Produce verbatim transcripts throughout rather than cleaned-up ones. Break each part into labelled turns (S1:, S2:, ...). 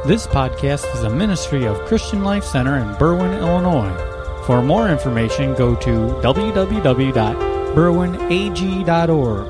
S1: This podcast is a ministry of Christian Life Center in Berwyn, Illinois. For more information, go to w w w dot berwyn a g dot org.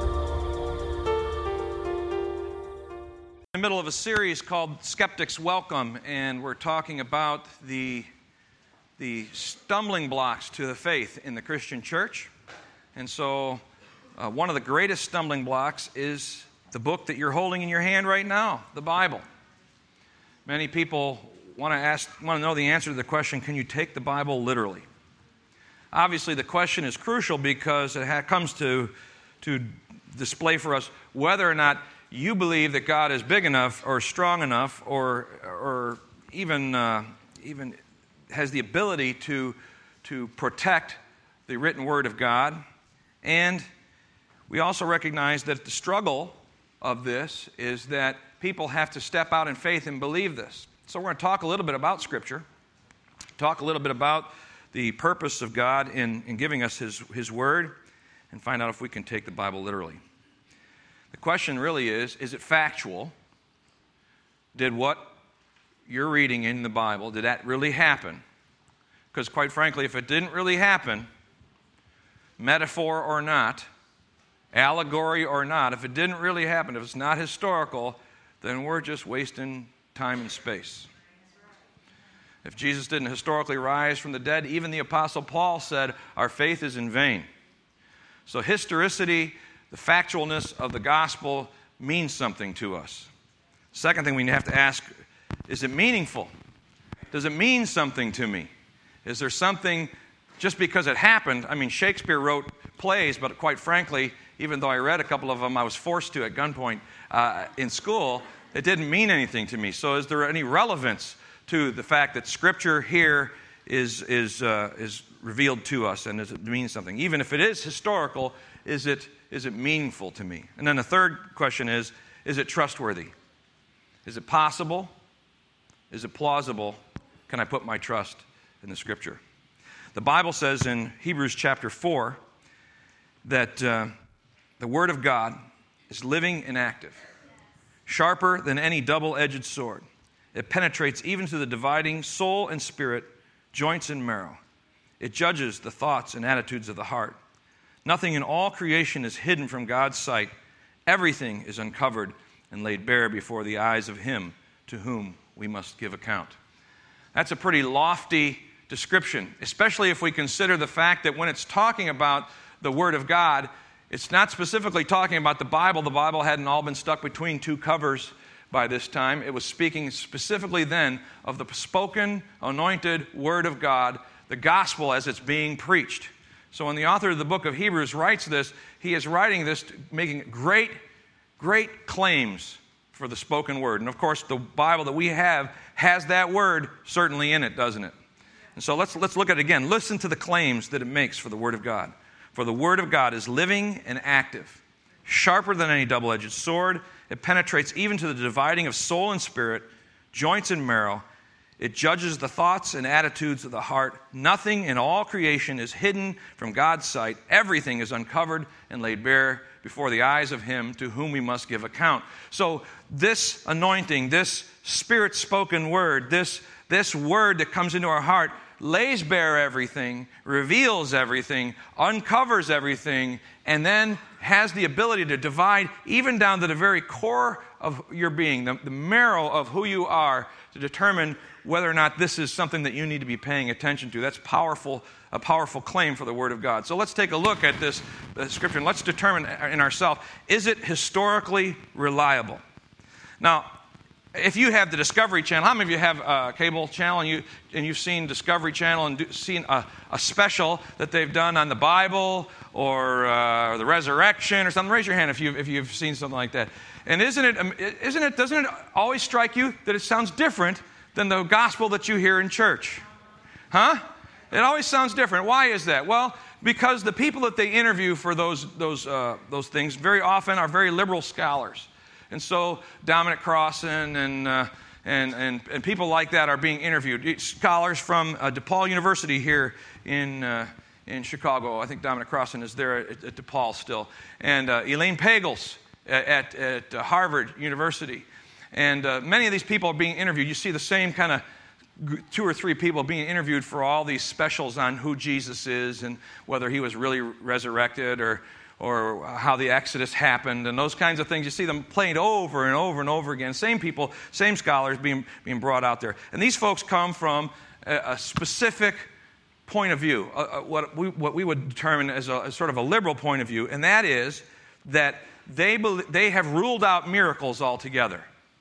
S2: In the middle of a series called Skeptics Welcome, and we're talking about the, the stumbling blocks to the faith in the Christian church. And so uh, one of the greatest stumbling blocks is the book that you're holding in your hand right now, the Bible. Many people want to ask, want to know the answer to the question, can you take the Bible literally? Obviously, the question is crucial because it ha- comes to, to display for us whether or not you believe that God is big enough or strong enough or, or even, uh, even has the ability to, to protect the written Word of God. And we also recognize that the struggle of this is that people have to step out in faith and believe this. So we're going to talk a little bit about Scripture, talk a little bit about the purpose of God in, in giving us His, His Word, and find out if we can take the Bible literally. The question really is, is it factual? Did what you're reading in the Bible, did that really happen? Because quite frankly, if it didn't really happen, metaphor or not, allegory or not, if it didn't really happen, if it's not historical, then we're just wasting time and space. If Jesus didn't historically rise from the dead, even the Apostle Paul said, our faith is in vain. So historicity, the factualness of the gospel means something to us. Second thing we have to ask, is it meaningful? Does it mean something to me? Is there something, just because it happened, I mean, Shakespeare wrote plays, but quite frankly, even though I read a couple of them, I was forced to at gunpoint uh, in school, it didn't mean anything to me. So is there any relevance to the fact that Scripture here is is uh, is revealed to us, and does it mean something? Even if it is historical, is it is it meaningful to me? And then the third question is, is it trustworthy? Is it possible? Is it plausible? Can I put my trust in the Scripture? The Bible says in Hebrews chapter four that uh, the Word of God is living and active, sharper than any double-edged sword. It penetrates even to the dividing soul and spirit, joints and marrow. It judges the thoughts and attitudes of the heart. Nothing in all creation is hidden from God's sight. Everything is uncovered and laid bare before the eyes of Him to whom we must give account. That's a pretty lofty description, especially if we consider the fact that when it's talking about the Word of God, it's not specifically talking about the Bible. The Bible hadn't all been stuck between two covers by this time. It was speaking specifically then of the spoken, anointed Word of God, the gospel as it's being preached. So when the author of the book of Hebrews writes this, he is writing this making great, great claims for the spoken Word. And of course, the Bible that we have has that Word certainly in it, doesn't it? And so let's, let's look at it again. Listen to the claims that it makes for the Word of God. For the Word of God is living and active, sharper than any double-edged sword. It penetrates even to the dividing of soul and spirit, joints and marrow. It judges the thoughts and attitudes of the heart. Nothing in all creation is hidden from God's sight. Everything is uncovered and laid bare before the eyes of Him to whom we must give account. So this anointing, this Spirit-spoken Word, this, this Word that comes into our heart lays bare everything, reveals everything, uncovers everything, and then has the ability to divide even down to the very core of your being, the, the marrow of who you are, to determine whether or not this is something that you need to be paying attention to. That's powerful, a powerful claim for the Word of God. So let's take a look at this uh, Scripture, and let's determine in ourselves, is it historically reliable? Now, if you have the Discovery Channel, how many of you have a cable channel and, you, and you've seen Discovery Channel and do, seen a, a special that they've done on the Bible or uh, the resurrection or something? Raise your hand if you've, if you've seen something like that. And isn't it, isn't it, doesn't it always strike you that it sounds different than the gospel that you hear in church? Huh? It always sounds different. Why is that? Well, because the people that they interview for those, those, uh, those things very often are very liberal scholars. And so Dominic Crossan and, uh, and, and, and people like that are being interviewed. Scholars from uh, DePaul University here in, uh, in Chicago. I think Dominic Crossan is there at, at DePaul still. And uh, Elaine Pagels at, at Harvard University. And uh, many of these people are being interviewed. You see the same kind of two or three people being interviewed for all these specials on who Jesus is and whether he was really resurrected or or how the Exodus happened and those kinds of things. You see them played over and over and over again. Same people, same scholars being, being brought out there. And these folks come from a, a specific point of view, uh, what, we, what we would determine as a as sort of a liberal point of view, and that is that they, they have ruled out miracles altogether.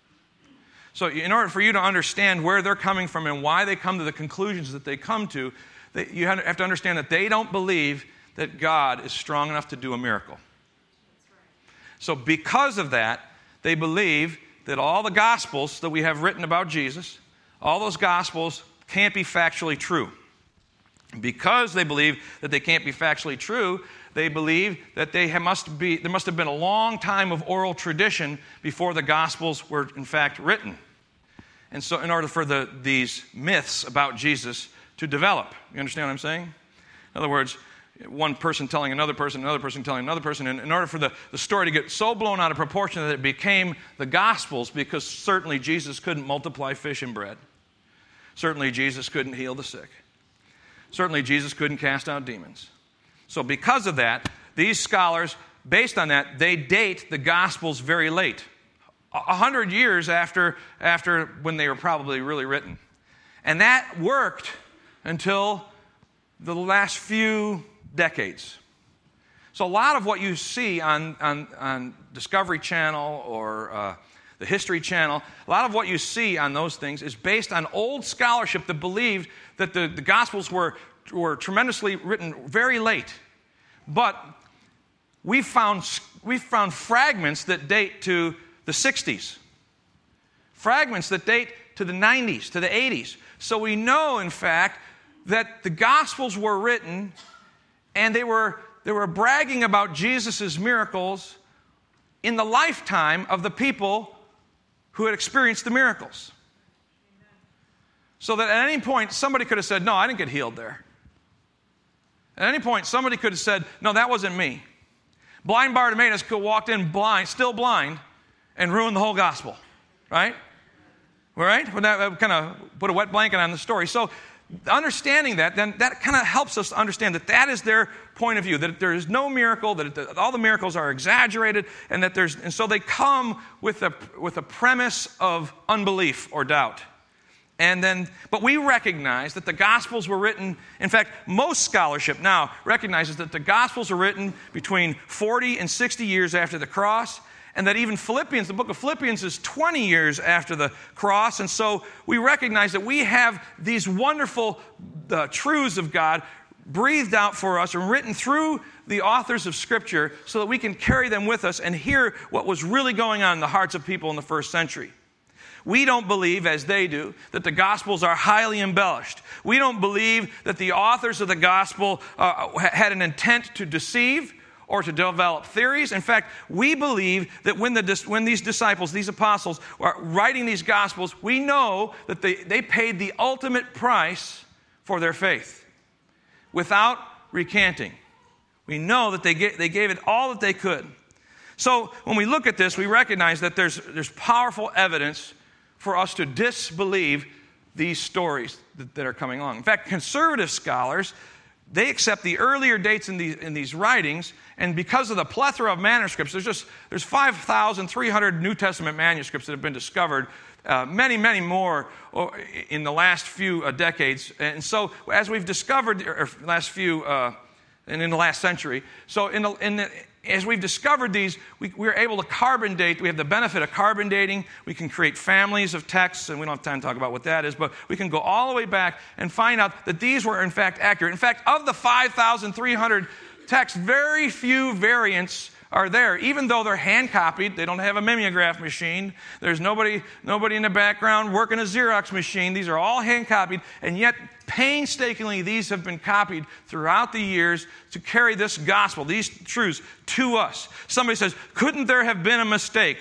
S2: So in order for you to understand where they're coming from and why they come to the conclusions that they come to, they, you have to understand that they don't believe that God is strong enough to do a miracle. So because of that, they believe that all the Gospels that we have written about Jesus, all those Gospels can't be factually true. Because they believe that they can't be factually true, they believe that they have, must be, there must have been a long time of oral tradition before the Gospels were in fact written. And so in order for the, these myths about Jesus to develop, you understand what I'm saying? In other words, one person telling another person, another person telling another person, and in order for the, the story to get so blown out of proportion that it became the Gospels, because certainly Jesus couldn't multiply fish and bread. Certainly Jesus couldn't heal the sick. Certainly Jesus couldn't cast out demons. So because of that, these scholars, based on that, they date the Gospels very late. A hundred years after, after when they were probably really written. And that worked until the last few decades. So a lot of what you see on, on, on Discovery Channel or uh, the History Channel, a lot of what you see on those things is based on old scholarship that believed that the, the Gospels were, were tremendously written very late. But we found, we found fragments that date to the sixties. Fragments that date to the nineties, to the eighties. So we know, in fact, that the Gospels were written and they were, they were bragging about Jesus' miracles in the lifetime of the people who had experienced the miracles. So that at any point, somebody could have said, no, I didn't get healed there. At any point, somebody could have said, no, that wasn't me. Blind Bartimaeus could have walked in blind, still blind, and ruined the whole gospel. Right? All right? Well, that kind of put a wet blanket on the story. So understanding that, then that kind of helps us understand that that is their point of view, that there is no miracle, that it, all the miracles are exaggerated, and that there's, and so they come with a, with a premise of unbelief or doubt. And then, but we recognize that the Gospels were written, in fact, most scholarship now recognizes that the Gospels were written between forty and sixty years after the cross, and that even Philippians, the book of Philippians, is twenty years after the cross. And so we recognize that we have these wonderful uh, truths of God breathed out for us and written through the authors of Scripture so that we can carry them with us and hear what was really going on in the hearts of people in the first century. We don't believe, as they do, that the Gospels are highly embellished. We don't believe that the authors of the Gospel uh, had an intent to deceive or to develop theories. In fact, we believe that when, the, when these disciples, these apostles, are writing these Gospels, we know that they, they paid the ultimate price for their faith without recanting. We know that they, get, they gave it all that they could. So when we look at this, we recognize that there's, there's powerful evidence for us to disbelieve these stories that, that are coming along. In fact, conservative scholars, they accept the earlier dates in these, in these writings, and because of the plethora of manuscripts, there's just there's five thousand three hundred New Testament manuscripts that have been discovered, uh, many, many more in the last few uh, decades. And so as we've discovered, or last few, uh, and in the last century, so in the, in the as we've discovered these, we, we're able to carbon date. We have the benefit of carbon dating. We can create families of texts, and we don't have time to talk about what that is, but we can go all the way back and find out that these were, in fact, accurate. In fact, of the five thousand three hundred texts, very few variants are there. Even though they're hand-copied, they don't have a mimeograph machine. There's nobody, nobody in the background working a Xerox machine. These are all hand-copied, and yet painstakingly, these have been copied throughout the years to carry this gospel, these truths, to us. Somebody says, couldn't there have been a mistake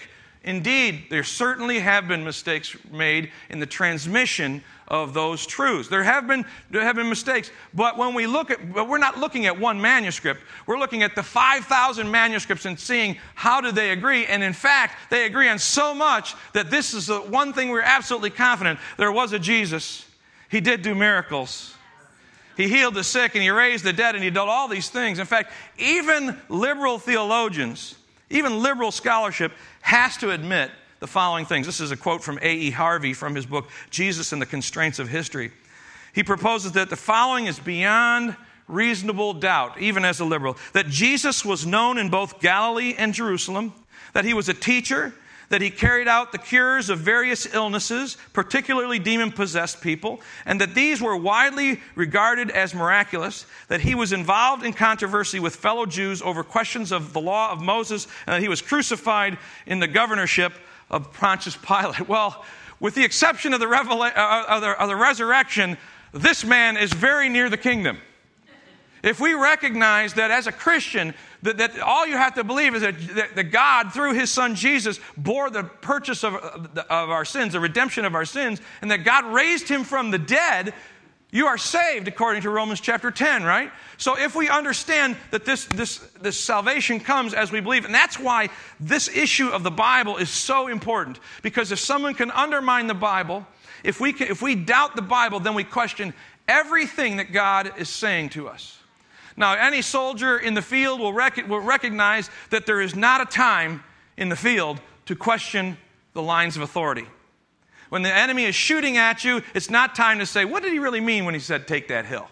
S2: Indeed, there certainly have been mistakes made in the transmission of those truths. There have been there have been mistakes, but when we look at, but we're not looking at one manuscript. We're looking at the five thousand manuscripts and seeing how do they agree. And in fact, they agree on so much that this is the one thing we're absolutely confident: there was a Jesus. He did do miracles. He healed the sick and he raised the dead and he did all these things. In fact, even liberal theologians, even liberal scholarship has to admit the following things. This is a quote from A E Harvey from his book, Jesus and the Constraints of History. He proposes that the following is beyond reasonable doubt, even as a liberal: that Jesus was known in both Galilee and Jerusalem, that he was a teacher, that he carried out the cures of various illnesses, particularly demon-possessed people, and that these were widely regarded as miraculous, that he was involved in controversy with fellow Jews over questions of the law of Moses, and that he was crucified in the governorship of Pontius Pilate. Well, with the exception of the, revela- uh, of, the, of the resurrection, this man is very near the kingdom. If we recognize that as a Christian, that, that all you have to believe is that, that, that God, through his son Jesus, bore the purchase of, of our sins, the redemption of our sins, and that God raised him from the dead, you are saved according to Romans chapter ten, right? So if we understand that this, this, this salvation comes as we believe, and that's why this issue of the Bible is so important, because if someone can undermine the Bible, if we, can, if we doubt the Bible, then we question everything that God is saying to us. Now, any soldier in the field will, rec- will recognize that there is not a time in the field to question the lines of authority. When the enemy is shooting at you, it's not time to say, what did he really mean when he said, take that hill?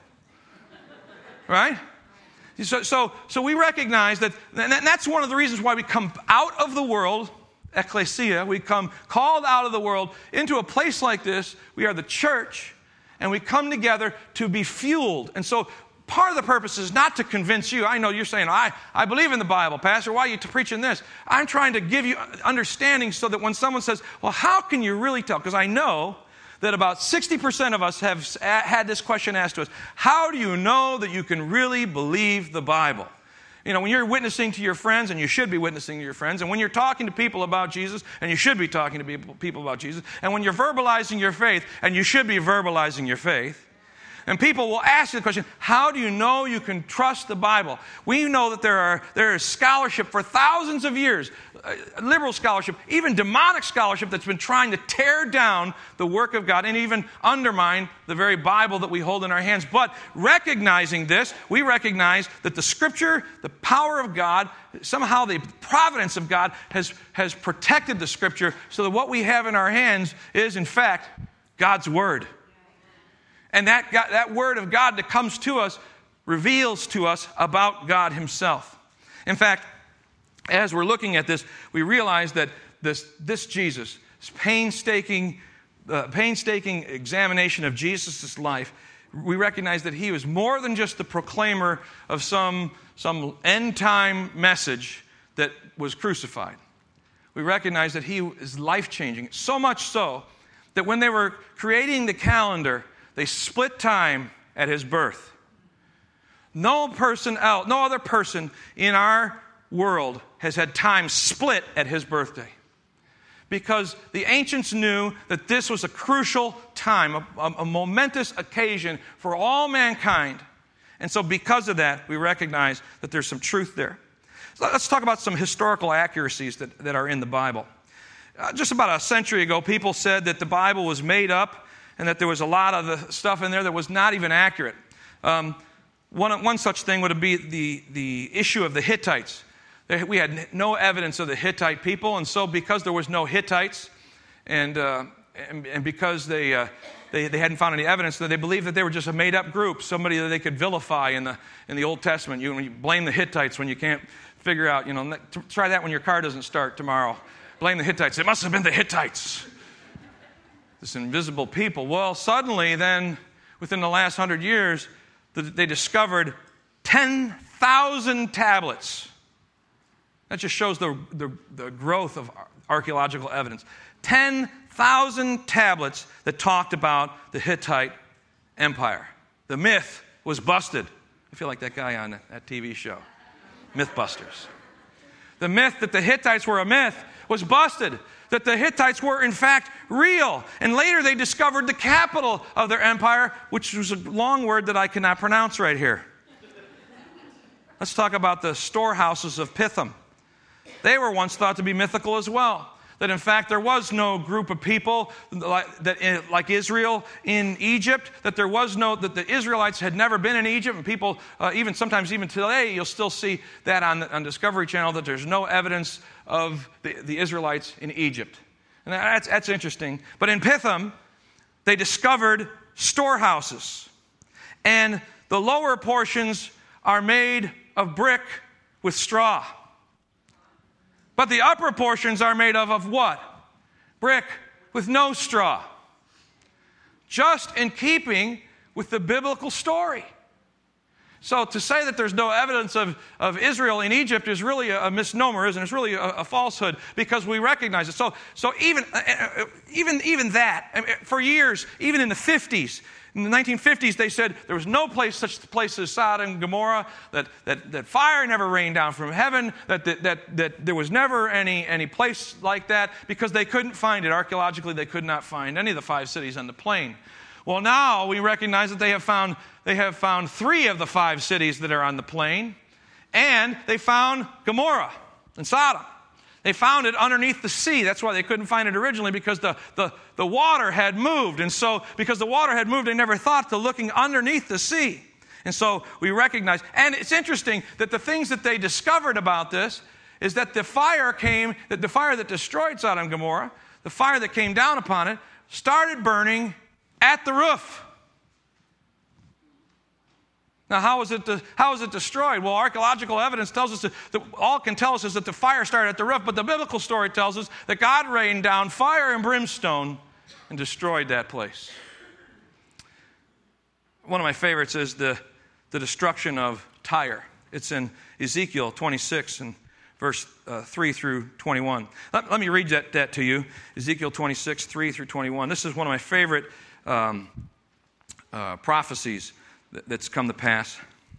S2: Right? So, so, so we recognize that, and that's one of the reasons why we come out of the world, ecclesia, we come called out of the world into a place like this. We are the church, and we come together to be fueled. And so part of the purpose is not to convince you. I know you're saying, I, I believe in the Bible, Pastor. Why are you preaching this? I'm trying to give you understanding so that when someone says, well, how can you really tell? Because I know that about sixty percent of us have had this question asked to us. How do you know that you can really believe the Bible? You know, when you're witnessing to your friends, and you should be witnessing to your friends, and when you're talking to people about Jesus, and you should be talking to people, people about Jesus, and when you're verbalizing your faith, and you should be verbalizing your faith, and people will ask you the question, how do you know you can trust the Bible? We know that there are there is scholarship for thousands of years, uh, liberal scholarship, even demonic scholarship that's been trying to tear down the work of God and even undermine the very Bible that we hold in our hands. But recognizing this, we recognize that the Scripture, the power of God, somehow the providence of God has, has protected the Scripture so that what we have in our hands is, in fact, God's Word. And that, that word of God that comes to us reveals to us about God himself. In fact, as we're looking at this, we realize that this, this Jesus, this painstaking, uh, painstaking examination of Jesus' life, we recognize that he was more than just the proclaimer of some, some end-time message that was crucified. We recognize that he is life-changing, so much so that when they were creating the calendar, they split time at his birth. No person else, no other person in our world has had time split at his birthday. Because the ancients knew that this was a crucial time, a, a, a momentous occasion for all mankind. And so because of that, we recognize that there's some truth there. So let's talk about some historical accuracies that, that are in the Bible. Uh, just about a century ago, people said that the Bible was made up and that there was a lot of the stuff in there that was not even accurate. Um, one, one such thing would be the, the issue of the Hittites. We had no evidence of the Hittite people, and so because there was no Hittites, and uh, and, and because they, uh, they they hadn't found any evidence, that they believed that they were just a made-up group, somebody that they could vilify in the in the Old Testament. You, you blame the Hittites when you can't figure out. You know, try that when your car doesn't start tomorrow. Blame the Hittites. It must have been the Hittites. This invisible people. Well, suddenly then, within the last hundred years, they discovered ten thousand tablets. That just shows the, the, the growth of archaeological evidence. ten thousand tablets that talked about the Hittite Empire. The myth was busted. I feel like that guy on that T V show, Mythbusters. The myth that the Hittites were a myth was busted, that the Hittites were in fact real. And later they discovered the capital of their empire, which was a long word that I cannot pronounce right here. Let's talk about the storehouses of Pithom. They were once thought to be mythical as well. That in fact there was no group of people like, that, like Israel in Egypt, that there was no, that the Israelites had never been in Egypt, and people, uh, even sometimes even today, you'll still see that on, on Discovery Channel, that there's no evidence of the, the Israelites in Egypt. And that's, that's interesting. But in Pithom, they discovered storehouses. And the lower portions are made of brick with straw. But the upper portions are made of, of what? Brick with no straw. Just in keeping with the biblical story. So to say that there's no evidence of, of Israel in Egypt is really a, a misnomer, isn't it? It's really a, a falsehood, because we recognize it. So, so even, uh, even, even that, I mean, for years, even in the fifties, in the nineteen fifties, they said there was no place such a place as Sodom and Gomorrah, that, that, that fire never rained down from heaven, that, that, that, that there was never any, any place like that, because they couldn't find it. Archaeologically, they could not find any of the five cities on the plain. Well, now we recognize that they have found, they have found three of the five cities that are on the plain, and they found Gomorrah and Sodom. They found it underneath the sea. That's why they couldn't find it originally, because the, the, the water had moved. And so, because the water had moved, they never thought to looking underneath the sea. And so we recognize, and it's interesting that the things that they discovered about this is that the fire came, that the fire that destroyed Sodom and Gomorrah, the fire that came down upon it, started burning at the roof. Now, how is it, how is it destroyed? Well, archaeological evidence tells us that, that all it can tell us is that the fire started at the roof, but the biblical story tells us that God rained down fire and brimstone and destroyed that place. One of my favorites is the, the destruction of Tyre. It's in Ezekiel twenty-six and verse uh, three through twenty-one. Let, let me read that, that to you. Ezekiel twenty-six, three through twenty-one. This is one of my favorite um, uh, prophecies that's come to pass.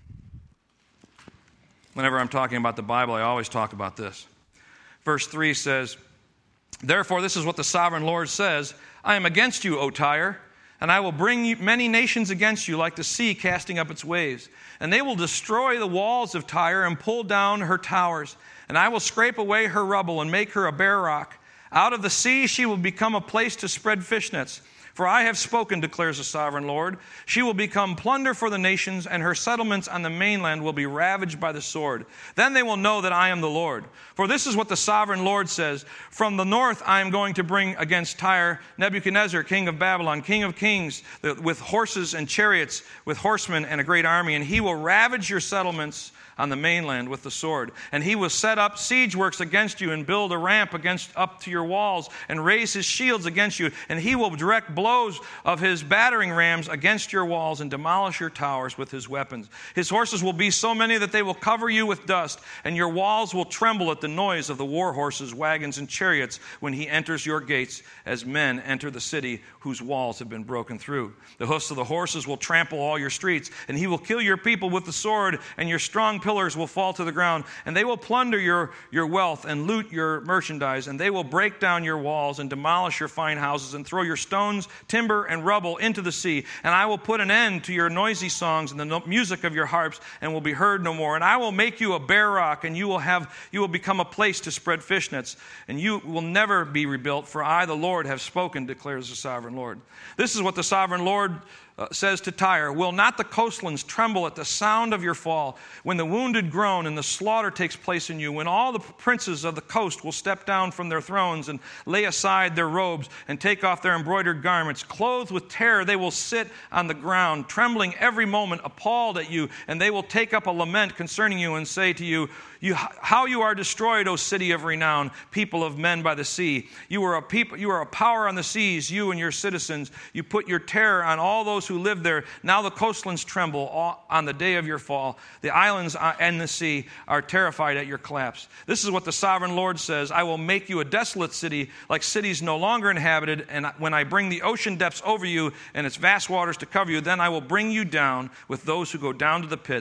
S2: Whenever I'm talking about the Bible, I always talk about this. Verse three says, "Therefore, this is what the sovereign Lord says, I am against you, O Tyre, and I will bring you many nations against you, like the sea casting up its waves. And they will destroy the walls of Tyre and pull down her towers. And I will scrape away her rubble and make her a bare rock. Out of the sea she will become a place to spread fish nets. For I have spoken, declares the sovereign Lord. She will become plunder for the nations, and her settlements on the mainland will be ravaged by the sword. Then they will know that I am the Lord. For this is what the sovereign Lord says. From the north I am going to bring against Tyre Nebuchadnezzar, king of Babylon, king of kings, with horses and chariots, with horsemen and a great army. And he will ravage your settlements on the mainland with the sword. And he will set up siege works against you and build a ramp against up to your walls and raise his shields against you. And he will direct blows of his battering rams against your walls and demolish your towers with his weapons. His horses will be so many that they will cover you with dust, and your walls will tremble at the noise of the war horses, wagons, and chariots when he enters your gates, as men enter the city whose walls have been broken through. The hoofs of the horses will trample all your streets, and he will kill your people with the sword, and your strong pillars will fall to the ground, and they will plunder your, your wealth and loot your merchandise, and they will break down your walls and demolish your fine houses and throw your stones, timber, and rubble into the sea. And I will put an end to your noisy songs and the music of your harps, and will be heard no more. And I will make you a bare rock, and you will have you will become a place to spread fish nets, and you will never be rebuilt, for I, the Lord, have spoken, declares the sovereign Lord." This is what the sovereign Lord Uh, says to Tyre, "Will not the coastlands tremble at the sound of your fall, when the wounded groan and the slaughter takes place in you, when all the princes of the coast will step down from their thrones and lay aside their robes and take off their embroidered garments? Clothed with terror, they will sit on the ground, trembling every moment, appalled at you, and they will take up a lament concerning you and say to you, You, how you are destroyed, O city of renown, people of men by the sea. You are a people, you are a power on the seas, you and your citizens. You put your terror on all those who live there. Now the coastlands tremble on the day of your fall. The islands and the sea are terrified at your collapse. This is what the sovereign Lord says. I will make you a desolate city, like cities no longer inhabited. And when I bring the ocean depths over you and its vast waters to cover you, then I will bring you down with those who go down to the pit.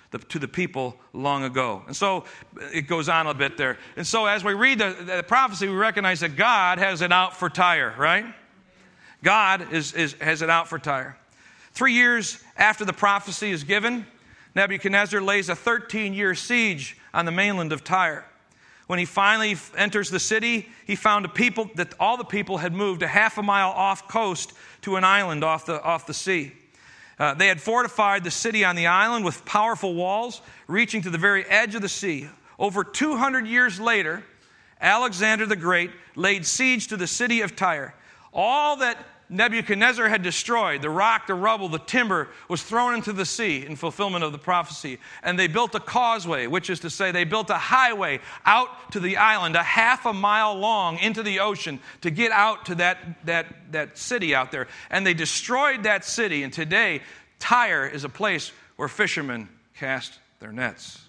S2: the, to the people long ago. And so it goes on a bit there. And so as we read the, the prophecy, we recognize that God has it out for Tyre, right? God is, is, has it out for Tyre. Three years after the prophecy is given, Nebuchadnezzar lays a thirteen-year siege on the mainland of Tyre. When he finally enters the city, he found a people that all the people had moved a half a mile off coast to an island off the, off the sea. Uh, they had fortified the city on the island with powerful walls reaching to the very edge of the sea. Over two hundred years later, Alexander the Great laid siege to the city of Tyre. All that Nebuchadnezzar had destroyed, the rock, the rubble, the timber, was thrown into the sea in fulfillment of the prophecy. And they built a causeway, which is to say they built a highway out to the island, a half a mile long into the ocean to get out to that, that, that city out there. And they destroyed that city. And today, Tyre is a place where fishermen cast their nets.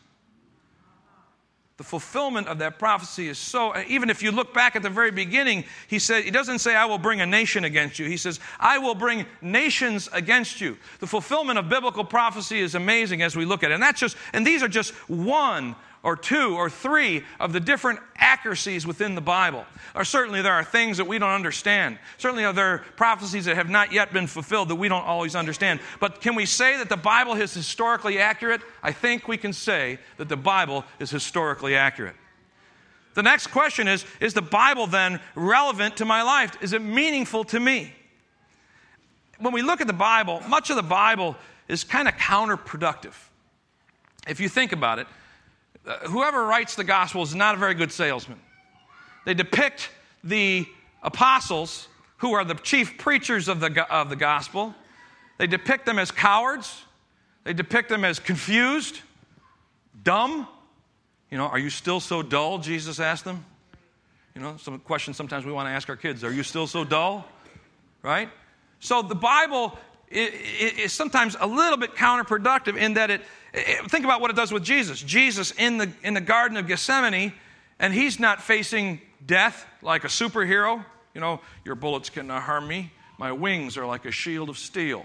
S2: The fulfillment of that prophecy is so, even if you look back at the very beginning, he said, he doesn't say, I will bring a nation against you. He says, I will bring nations against you. The fulfillment of biblical prophecy is amazing as we look at it. And that's just, and these are just one or two or three of the different accuracies within the Bible. Or certainly there are things that we don't understand. Certainly there are prophecies that have not yet been fulfilled that we don't always understand. But can we say that the Bible is historically accurate? I think we can say that the Bible is historically accurate. The next question is, is the Bible then relevant to my life? Is it meaningful to me? When we look at the Bible, much of the Bible is kind of counterproductive. If you think about it, Uh, whoever writes the gospel is not a very good salesman. They depict the apostles, who are the chief preachers of the, of the gospel. They depict them as cowards. They depict them as confused, dumb. You know, are you still so dull, Jesus asked them. You know, some questions sometimes we want to ask our kids. Are you still so dull? Right? So the Bible is, is sometimes a little bit counterproductive in that it, think about what it does with Jesus. Jesus in the in the Garden of Gethsemane, and he's not facing death like a superhero. You know, your bullets cannot harm me. My wings are like a shield of steel.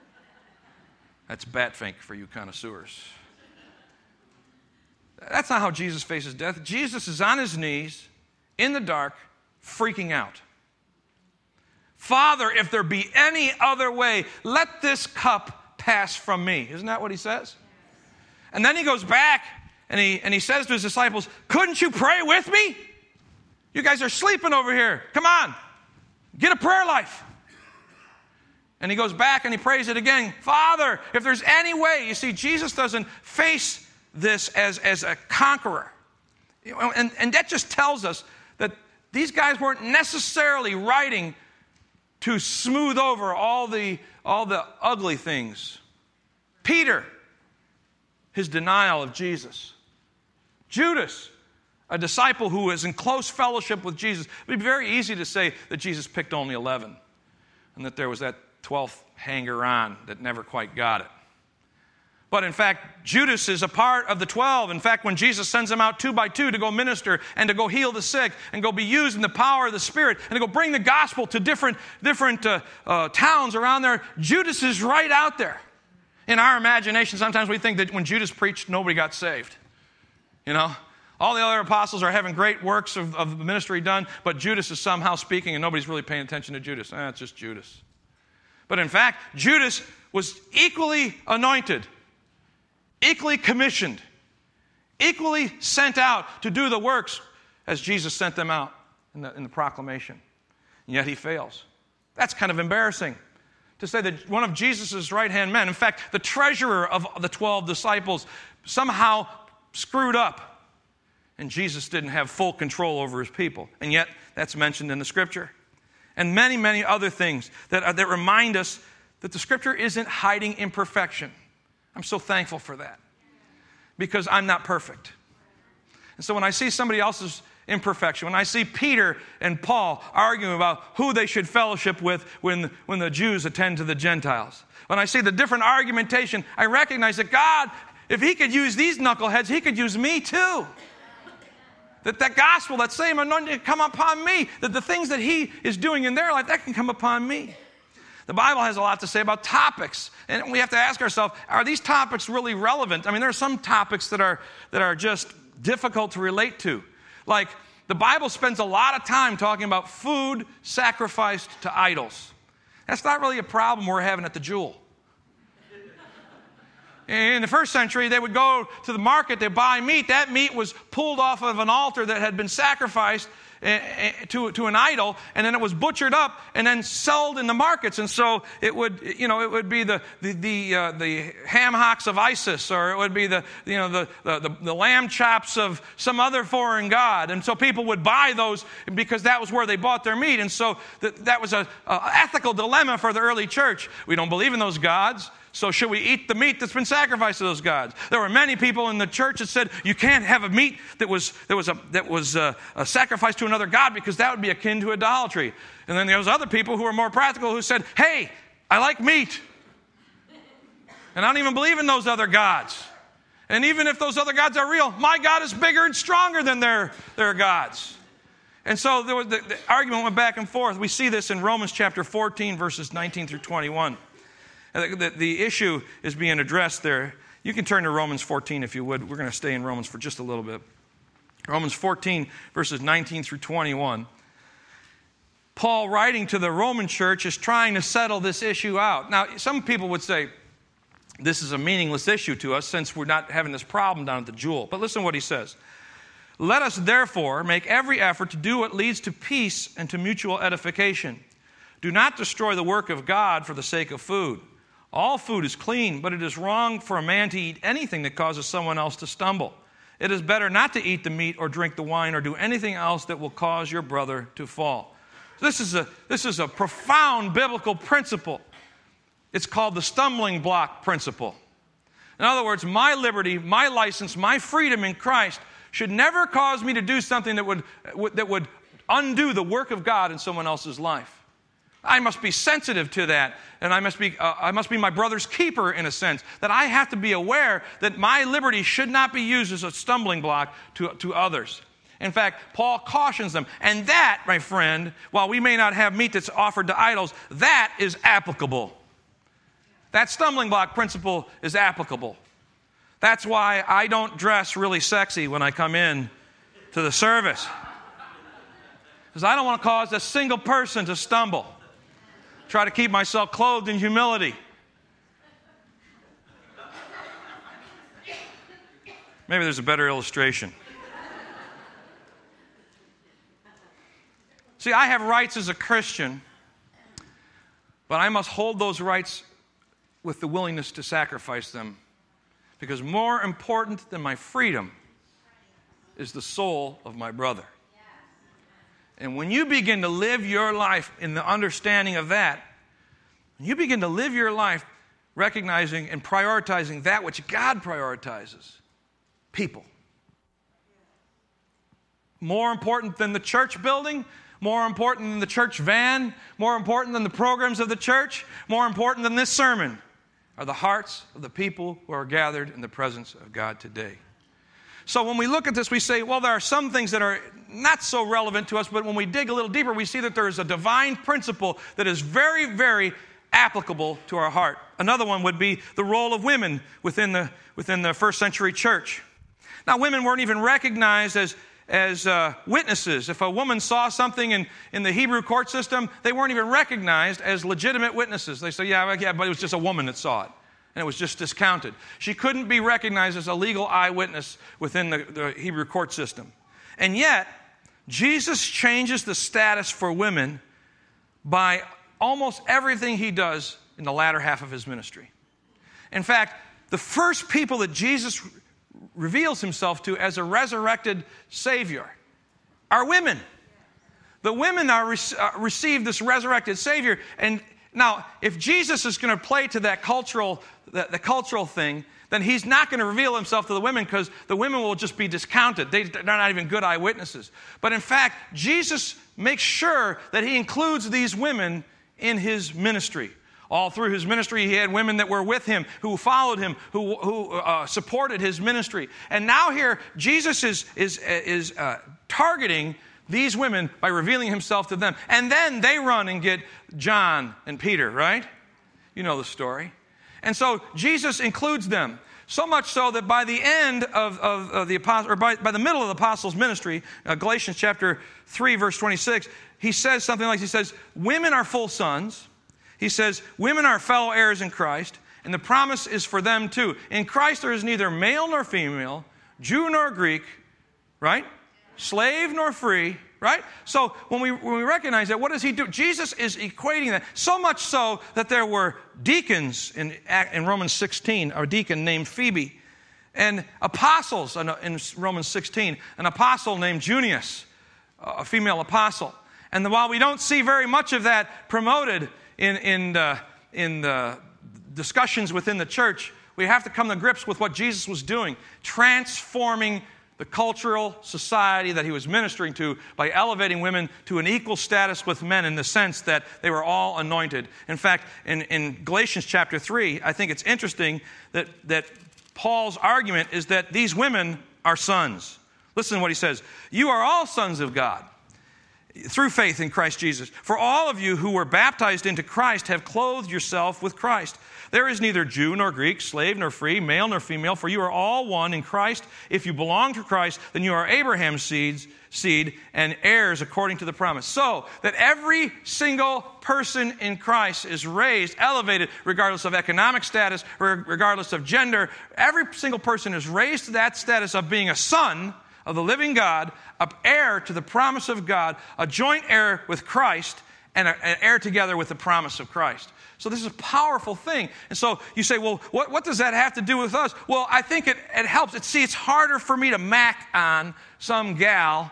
S2: That's Batfink for you connoisseurs. That's not how Jesus faces death. Jesus is on his knees in the dark, freaking out. Father, if there be any other way, let this cup pass from me. Isn't that what he says? And then he goes back and he, and he says to his disciples, couldn't you pray with me? You guys are sleeping over here. Come on, get a prayer life. And he goes back and he prays it again. Father, if there's any way. You see, Jesus doesn't face this as, as a conqueror. You know, and, and that just tells us that these guys weren't necessarily writing to smooth over all the, all the ugly things. Peter, his denial of Jesus. Judas, a disciple who was in close fellowship with Jesus. It would be very easy to say that Jesus picked only eleven and that there was that twelfth hanger-on that never quite got it. But in fact, Judas is a part of the twelve. In fact, when Jesus sends them out two by two to go minister and to go heal the sick and go be used in the power of the Spirit and to go bring the gospel to different, different uh, uh, towns around there, Judas is right out there. In our imagination, sometimes we think that when Judas preached, nobody got saved. You know? All the other apostles are having great works of, of ministry done, but Judas is somehow speaking and nobody's really paying attention to Judas. Eh, it's just Judas. But in fact, Judas was equally anointed, equally commissioned, equally sent out to do the works as Jesus sent them out in the, in the proclamation. And yet he fails. That's kind of embarrassing to say that one of Jesus' right-hand men, in fact, the treasurer of the twelve disciples, somehow screwed up. And Jesus didn't have full control over his people. And yet, that's mentioned in the Scripture. And many, many other things that, are, that remind us that the Scripture isn't hiding imperfection. I'm so thankful for that. Because I'm not perfect. And so when I see somebody else's imperfection, when I see Peter and Paul arguing about who they should fellowship with when, when the Jews attend to the Gentiles, when I see the different argumentation, I recognize that God, if he could use these knuckleheads, he could use me too. That that gospel, that same anointing can come upon me. That the things that he is doing in their life, that can come upon me. The Bible has a lot to say about topics, and we have to ask ourselves, are these topics really relevant? I mean, there are some topics that are that are just difficult to relate to. Like, the Bible spends a lot of time talking about food sacrificed to idols. That's not really a problem we're having at the Jewel. In the first century, they would go to the market, they buy meat. That meat was pulled off of an altar that had been sacrificed to, to an idol, and then it was butchered up and then sold in the markets. And so it would, you know, it would be the the the, uh, the ham hocks of Isis, or it would be the you know the, the the lamb chops of some other foreign god. And so people would buy those because that was where they bought their meat. And so that that was a, a ethical dilemma for the early church. We don't believe in those gods. So should we eat the meat that's been sacrificed to those gods? There were many people in the church that said you can't have a meat that was that was a that was a, a sacrifice to another god, because that would be akin to idolatry. And then there was other people who were more practical who said, "Hey, I like meat, and I don't even believe in those other gods. And even if those other gods are real, my God is bigger and stronger than their their gods." And so there was the, the argument went back and forth. We see this in Romans chapter fourteen, verses nineteen through twenty-one. The, the issue is being addressed there. You can turn to Romans fourteen if you would. We're going to stay in Romans for just a little bit. Romans fourteen, verses nineteen through twenty-one. Paul, writing to the Roman church, is trying to settle this issue out. Now, some people would say, this is a meaningless issue to us since we're not having this problem down at the Jewel. But listen to what he says. "Let us therefore make every effort to do what leads to peace and to mutual edification. Do not destroy the work of God for the sake of food. All food is clean, but it is wrong for a man to eat anything that causes someone else to stumble. It is better not to eat the meat or drink the wine or do anything else that will cause your brother to fall." This is a, this is a profound biblical principle. It's called the stumbling block principle. In other words, my liberty, my license, my freedom in Christ should never cause me to do something that would, that would undo the work of God in someone else's life. I must be sensitive to that, and I must be uh, I must be my brother's keeper in a sense, that I have to be aware that my liberty should not be used as a stumbling block to, to others. In fact, Paul cautions them. And that, my friend, while we may not have meat that's offered to idols, that is applicable. That stumbling block principle is applicable. That's why I don't dress really sexy when I come in to the service, because I don't want to cause a single person to stumble. Try to keep myself clothed in humility. Maybe there's a better illustration. See, I have rights as a Christian, but I must hold those rights with the willingness to sacrifice them, because more important than my freedom is the soul of my brother. And when you begin to live your life in the understanding of that, when you begin to live your life recognizing and prioritizing that which God prioritizes, people. More important than the church building, more important than the church van, more important than the programs of the church, more important than this sermon are the hearts of the people who are gathered in the presence of God today. So when we look at this, we say, well, there are some things that are not so relevant to us, but when we dig a little deeper, we see that there is a divine principle that is very, very applicable to our heart. Another one would be the role of women within the, within the first century church. Now, women weren't even recognized as, as uh, witnesses. If a woman saw something in, in the Hebrew court system, they weren't even recognized as legitimate witnesses. They say, yeah, yeah, but it was just a woman that saw it. And it was just discounted. She couldn't be recognized as a legal eyewitness within the, the Hebrew court system. And yet, Jesus changes the status for women by almost everything he does in the latter half of his ministry. In fact, the first people that Jesus reveals himself to as a resurrected Savior are women. The women are uh, receive this resurrected Savior. And now, if Jesus is going to play to that cultural, the, the cultural thing, then he's not going to reveal himself to the women, because the women will just be discounted. They, they're not even good eyewitnesses. But in fact, Jesus makes sure that he includes these women in his ministry. All through his ministry, he had women that were with him, who followed him, who, who uh, supported his ministry. And now here, Jesus is, is, is uh, targeting these women by revealing himself to them. And then they run and get John and Peter, right? You know the story. And so Jesus includes them. So much so that by the end of, of, of the apostle, or by, by the middle of the apostles' ministry, uh, Galatians chapter three, verse twenty-six, he says something like, he says, women are full sons. He says, women are fellow heirs in Christ, and the promise is for them too. In Christ there is neither male nor female, Jew nor Greek, right? Slave nor free, right? So when we, when we recognize that, what does he do? Jesus is equating that, so much so that there were deacons in, in Romans sixteen, a deacon named Phoebe, and apostles in Romans sixteen, an apostle named Junius, a female apostle. And while we don't see very much of that promoted in, in, the, in the discussions within the church, we have to come to grips with what Jesus was doing, transforming the cultural society that he was ministering to by elevating women to an equal status with men in the sense that they were all anointed. In fact, in, in Galatians chapter three, I think it's interesting that, that Paul's argument is that these women are sons. Listen to what he says. You are all sons of God through faith in Christ Jesus. For all of you who were baptized into Christ have clothed yourself with Christ. There is neither Jew nor Greek, slave nor free, male nor female, for you are all one in Christ. If you belong to Christ, then you are Abraham's seeds, seed and heirs according to the promise. So that every single person in Christ is raised, elevated, regardless of economic status, regardless of gender. Every single person is raised to that status of being a son of the living God, an heir to the promise of God, a joint heir with Christ, and an heir together with the promise of Christ. So this is a powerful thing. And so you say, well, what, what does that have to do with us? Well, I think it, it helps. It, see, it's harder for me to mac on some gal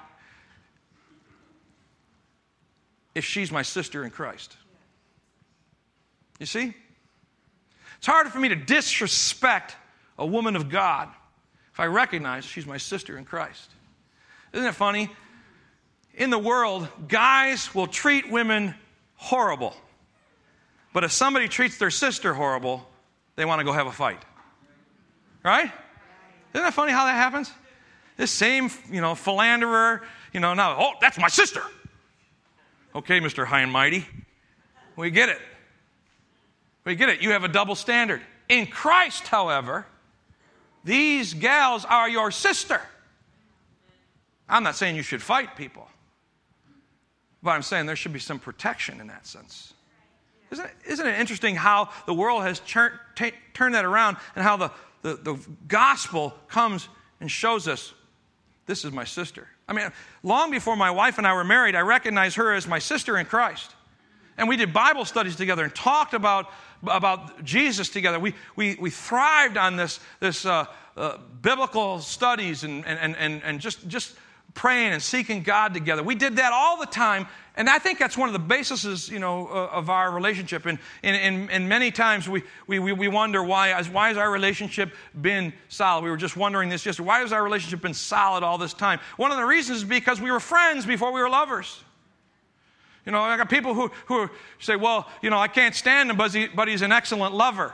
S2: if she's my sister in Christ. You see? It's harder for me to disrespect a woman of God if I recognize she's my sister in Christ. Isn't it funny? In the world, guys will treat women horrible. But if somebody treats their sister horrible, they want to go have a fight. Right? Isn't that funny how that happens? This same, you know, philanderer, you know, now, oh, that's my sister. Okay, Mister High and Mighty. We get it. We get it. You have a double standard. In Christ, however, these gals are your sister. I'm not saying you should fight people. But I'm saying there should be some protection in that sense. Isn't it, isn't it interesting how the world has tur- t- turned that around and how the, the, the gospel comes and shows us, this is my sister. I mean, long before my wife and I were married, I recognized her as my sister in Christ. And we did Bible studies together and talked about, about Jesus together. We, we, we thrived on this, this uh, uh, biblical studies and, and, and, and just, just praying and seeking God together. We did that all the time. And I think that's one of the bases, you know, uh, of our relationship. And, and, and, and many times we, we, we wonder why, why has our relationship been solid? We were just wondering this yesterday. Why has our relationship been solid all this time? One of the reasons is because we were friends before we were lovers. You know, I got people who, who say, well, you know, I can't stand him, but, he, but he's an excellent lover.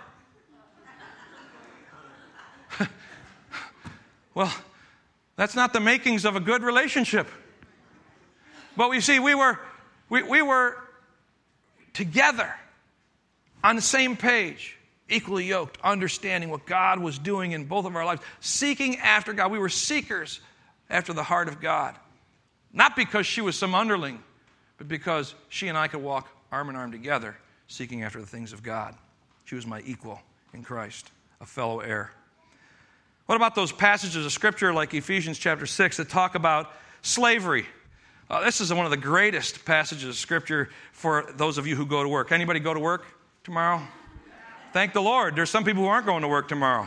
S2: Well, that's not the makings of a good relationship. But we see, we were, we, we were together on the same page, equally yoked, understanding what God was doing in both of our lives, seeking after God. We were seekers after the heart of God. Not because she was some underling, but because she and I could walk arm in arm together, seeking after the things of God. She was my equal in Christ, a fellow heir. What about those passages of Scripture like Ephesians chapter six that talk about slavery? Uh, this is one of the greatest passages of Scripture for those of you who go to work. Anybody go to work tomorrow? Thank the Lord. There's some people who aren't going to work tomorrow.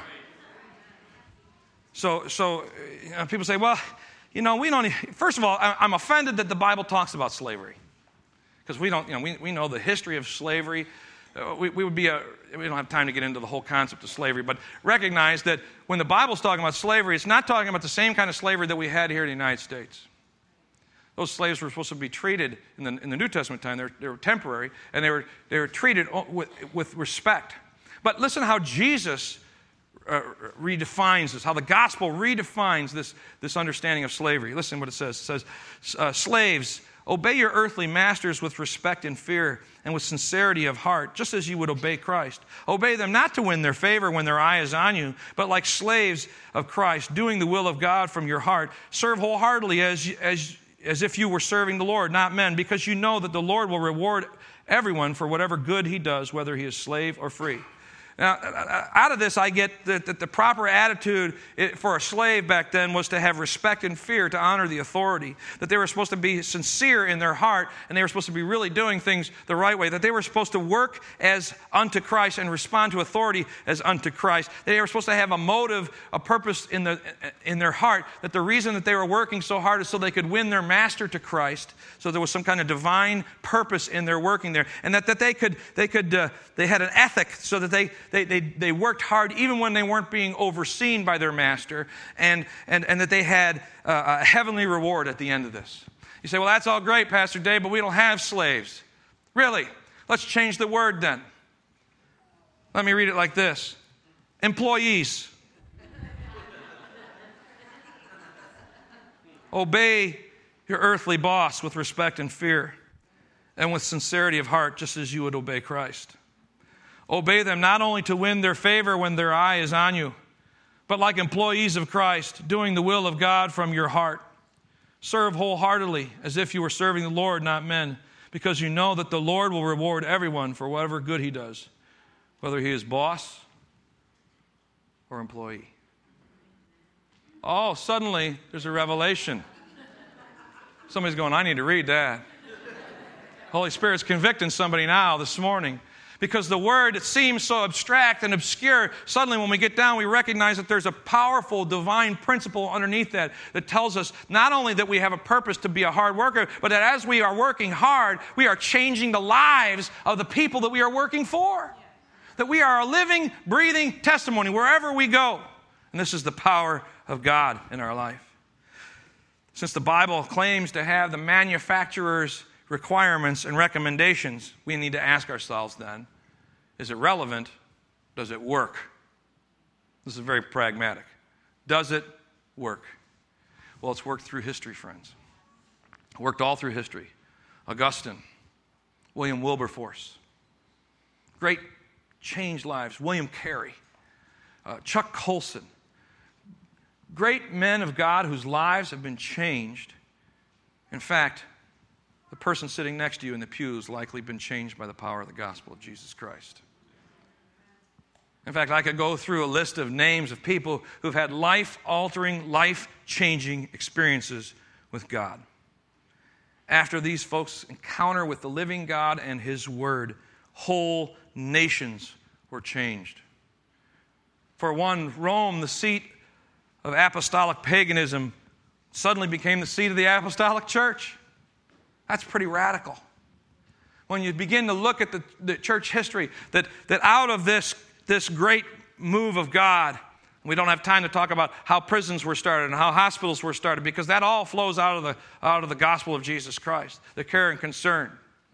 S2: So, so you know, people say, well, you know, we don't. First of all, I'm offended that the Bible talks about slavery, because we don't. You know, we we know the history of slavery. Uh, we, we would be a. We don't have time to get into the whole concept of slavery, but recognize that when the Bible's talking about slavery, it's not talking about the same kind of slavery that we had here in the United States. Those slaves were supposed to be treated in the, in the New Testament time. They were, they were temporary, and they were, they were treated with, with respect. But listen how Jesus uh, redefines this, how the gospel redefines this, this understanding of slavery. Listen what it says. It says, uh, slaves, obey your earthly masters with respect and fear and with sincerity of heart, just as you would obey Christ. Obey them not to win their favor when their eye is on you, but like slaves of Christ, doing the will of God from your heart. Serve wholeheartedly as, as, as if you were serving the Lord, not men, because you know that the Lord will reward everyone for whatever good he does, whether he is slave or free. Now, out of this, I get that, that the proper attitude for a slave back then was to have respect and fear, to honor the authority, that they were supposed to be sincere in their heart, and they were supposed to be really doing things the right way, that they were supposed to work as unto Christ and respond to authority as unto Christ. They were supposed to have a motive, a purpose in, the, in their heart, that the reason that they were working so hard is so they could win their master to Christ, so there was some kind of divine purpose in their working there, and that, that they could, they could, uh, they had an ethic so that they They, they, they worked hard even when they weren't being overseen by their master, and, and, and that they had uh, a heavenly reward at the end of this. You say, well, that's all great, Pastor Dave, but we don't have slaves. Really? Let's change the word then. Let me read it like this. Employees. Obey your earthly boss with respect and fear and with sincerity of heart, just as you would obey Christ. Obey them not only to win their favor when their eye is on you, but like employees of Christ, doing the will of God from your heart. Serve wholeheartedly as if you were serving the Lord, not men, because you know that the Lord will reward everyone for whatever good he does, whether he is boss or employee. Oh, suddenly there's a revelation. Somebody's going, I need to read that. Holy Spirit's convicting somebody now this morning. Because the word, it seems so abstract and obscure, suddenly when we get down, we recognize that there's a powerful divine principle underneath that that tells us not only that we have a purpose to be a hard worker, but that as we are working hard, we are changing the lives of the people that we are working for. That we are a living, breathing testimony wherever we go. And this is the power of God in our life. Since the Bible claims to have the manufacturer's requirements and recommendations, we need to ask ourselves then, is it relevant? Does it work? This is very pragmatic. Does it work? Well, it's worked through history, friends. It worked all through history. Augustine, William Wilberforce, great changed lives. William Carey, uh, Chuck Colson, great men of God whose lives have been changed. In fact, the person sitting next to you in the pew has likely been changed by the power of the gospel of Jesus Christ. In fact, I could go through a list of names of people who've had life-altering, life-changing experiences with God. After these folks' encounter with the living God and His Word, whole nations were changed. For one, Rome, the seat of apostolic paganism, suddenly became the seat of the apostolic church. That's pretty radical. When you begin to look at the, the church history, that, that out of this, this great move of God, we don't have time to talk about how prisons were started and how hospitals were started, because that all flows out of the, out of the gospel of Jesus Christ, the care and concern.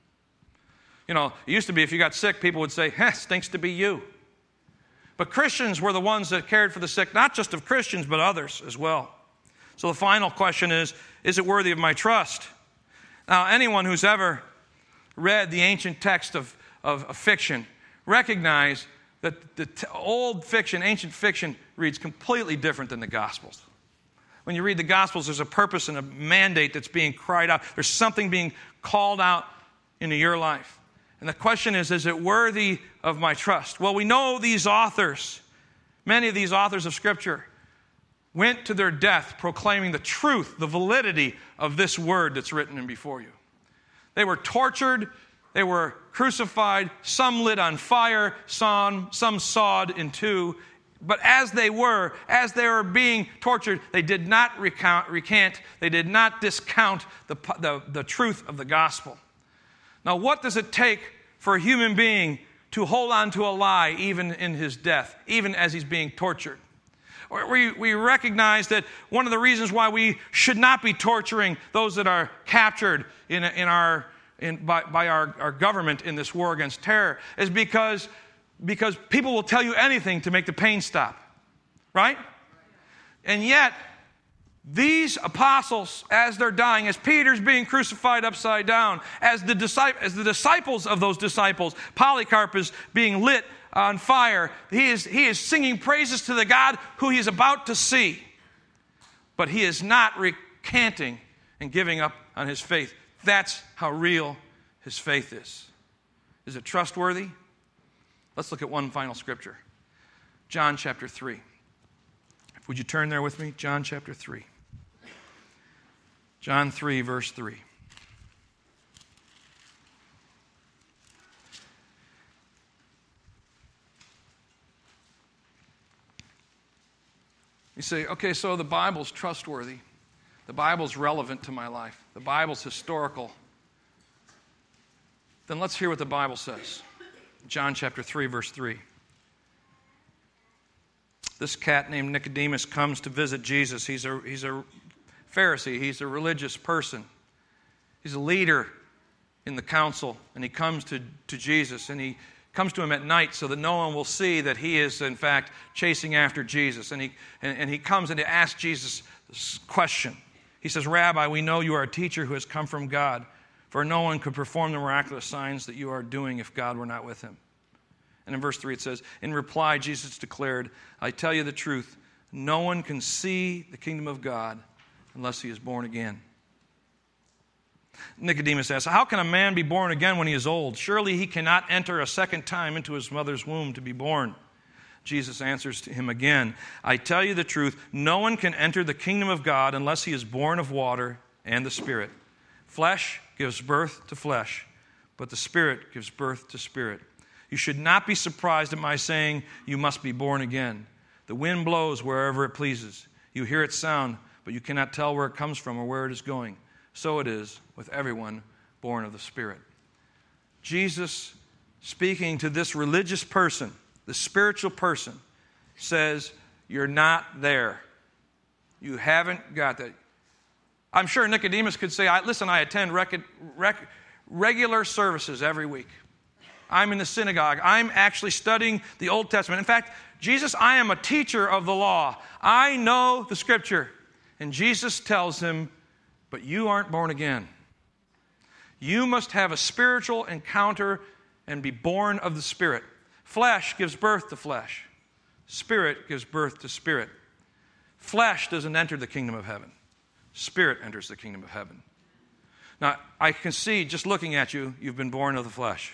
S2: You know, it used to be if you got sick, people would say, "Heh, stinks to be you." But Christians were the ones that cared for the sick, not just of Christians, but others as well. So the final question is, is it worthy of my trust? Now, anyone who's ever read the ancient text of, of, of fiction recognize that the t- old fiction, ancient fiction, reads completely different than the Gospels. When you read the Gospels, there's a purpose and a mandate that's being cried out. There's something being called out into your life. And the question is, is it worthy of my trust? Well, we know these authors, many of these authors of Scripture, went to their death proclaiming the truth, the validity of this word that's written in before you. They were tortured, they were crucified, some lit on fire, some, some sawed in two. But as they were, as they were being tortured, they did not recount, recant, they did not discount the, the, the truth of the gospel. Now, what does it take for a human being to hold on to a lie even in his death, even as he's being tortured? We, we recognize that one of the reasons why we should not be torturing those that are captured in, in our, in, by, by our, our government in this war against terror is because, because people will tell you anything to make the pain stop. Right? And yet, these apostles, as they're dying, as Peter's being crucified upside down, as the, disciples, as the disciples of those disciples, Polycarp is being lit on fire. He is, he is singing praises to the God who he is about to see. But he is not recanting and giving up on his faith. That's how real his faith is. Is it trustworthy? Let's look at one final scripture. John chapter three. Would you turn there with me? John chapter three. John three, verse three. You say, okay, so the Bible's trustworthy. The Bible's relevant to my life. The Bible's historical. Then let's hear what the Bible says. John chapter three, verse three. This cat named Nicodemus comes to visit Jesus. He's a, he's a Pharisee. He's a religious person. He's a leader in the council. And he comes to, to Jesus. And he comes to him at night so that no one will see that he is, in fact, chasing after Jesus. And he, and, and he comes and he asks Jesus this question. He says, Rabbi, we know you are a teacher who has come from God. For no one could perform the miraculous signs that you are doing if God were not with him. And in verse three it says, in reply, Jesus declared, I tell you the truth, no one can see the kingdom of God unless he is born again. Nicodemus asks, how can a man be born again when he is old? Surely he cannot enter a second time into his mother's womb to be born. Jesus answers to him again, I tell you the truth, no one can enter the kingdom of God unless he is born of water and the Spirit. Flesh gives birth to flesh, but the Spirit gives birth to spirit. You should not be surprised at my saying, you must be born again. The wind blows wherever it pleases. You hear its sound, but you cannot tell where it comes from or where it is going. So it is with everyone born of the Spirit. Jesus, speaking to this religious person, the spiritual person, says, you're not there. You haven't got that. I'm sure Nicodemus could say, listen, I attend rec- rec- regular services every week. I'm in the synagogue. I'm actually studying the Old Testament. In fact, Jesus, I am a teacher of the law. I know the Scripture. And Jesus tells him, but you aren't born again. You must have a spiritual encounter and be born of the Spirit. Flesh gives birth to flesh. Spirit gives birth to spirit. Flesh doesn't enter the kingdom of heaven. Spirit enters the kingdom of heaven. Now, I can see, just looking at you, you've been born of the flesh.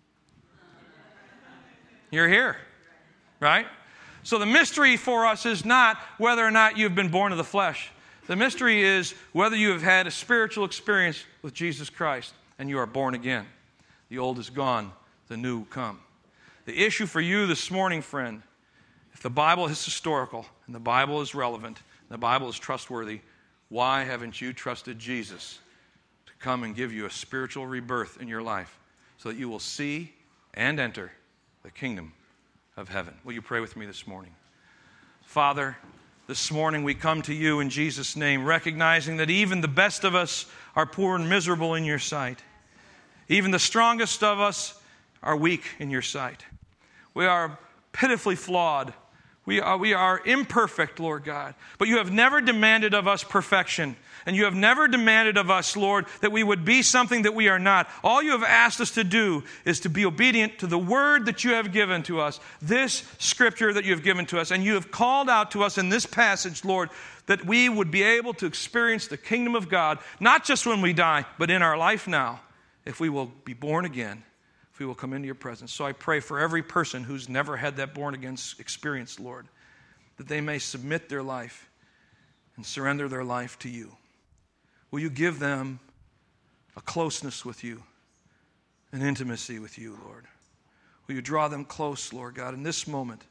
S2: You're here, right? So the mystery for us is not whether or not you've been born of the flesh. The mystery is whether you have had a spiritual experience with Jesus Christ and you are born again. The old is gone, the new will come. The issue for you this morning, friend, if the Bible is historical and the Bible is relevant, and the Bible is trustworthy, why haven't you trusted Jesus to come and give you a spiritual rebirth in your life so that you will see and enter the kingdom of heaven? Will you pray with me this morning? Father, this morning we come to you in Jesus' name, recognizing that even the best of us are poor and miserable in your sight. Even the strongest of us are weak in your sight. We are pitifully flawed. We are, we are imperfect, Lord God. But you have never demanded of us perfection. And you have never demanded of us, Lord, that we would be something that we are not. All you have asked us to do is to be obedient to the word that you have given to us, this scripture that you have given to us. And you have called out to us in this passage, Lord, that we would be able to experience the kingdom of God, not just when we die, but in our life now, if we will be born again, if we will come into your presence. So I pray for every person who's never had that born again experience, Lord, that they may submit their life and surrender their life to you. Will you give them a closeness with you, an intimacy with you, Lord? Will you draw them close, Lord God, in this moment?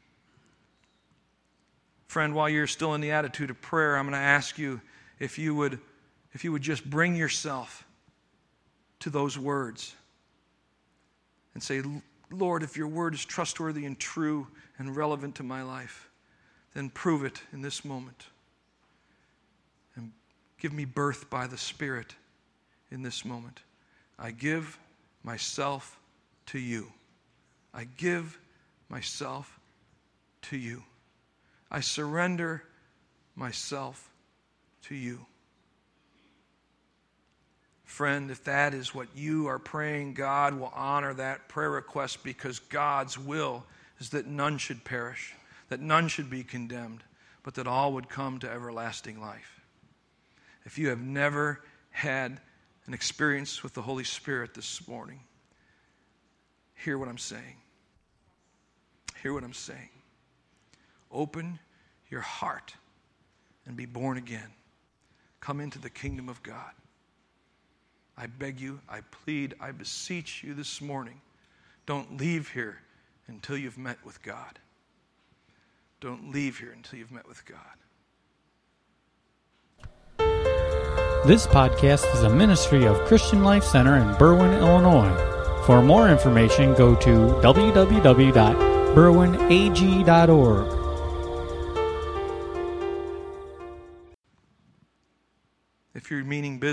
S2: Friend, while you're still in the attitude of prayer, I'm going to ask you if you would, if you would just bring yourself to those words and say, Lord, if your word is trustworthy and true and relevant to my life, then prove it in this moment. And give me birth by the Spirit in this moment. I give myself to you. I give myself to you. I surrender myself to you. Friend, if that is what you are praying, God will honor that prayer request, because God's will is that none should perish, that none should be condemned, but that all would come to everlasting life. If you have never had an experience with the Holy Spirit this morning, hear what I'm saying. Hear what I'm saying. Open your heart and be born again. Come into the kingdom of God. I beg you, I plead, I beseech you this morning, don't leave here until you've met with God. Don't leave here until you've met with God.
S1: This podcast is a ministry of Christian Life Center in Berwyn, Illinois. For more information, go to w w w dot berwyn a g dot org.
S2: If you're meaning business,